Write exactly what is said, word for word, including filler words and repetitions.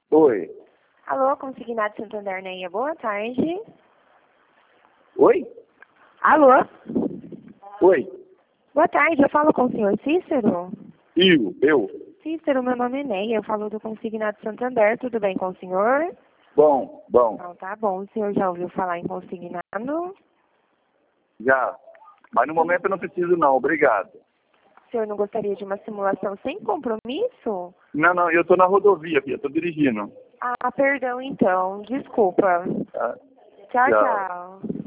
Oi. Alô, Consignado Santander Neia, boa tarde. Oi? Alô? Oi. Boa tarde, eu falo com o senhor Cícero? Eu, eu. Cícero, meu nome é Neia, eu falo do Consignado Santander, tudo bem com o senhor? Bom, bom. Então tá bom, o senhor já ouviu falar em consignado? Já. Mas no momento eu não preciso não, obrigado. O senhor não gostaria de uma simulação sem compromisso? Não, não, eu tô na rodovia, filha, tô dirigindo. Ah, perdão então, desculpa. Tá? Tchau, Tchau. tchau.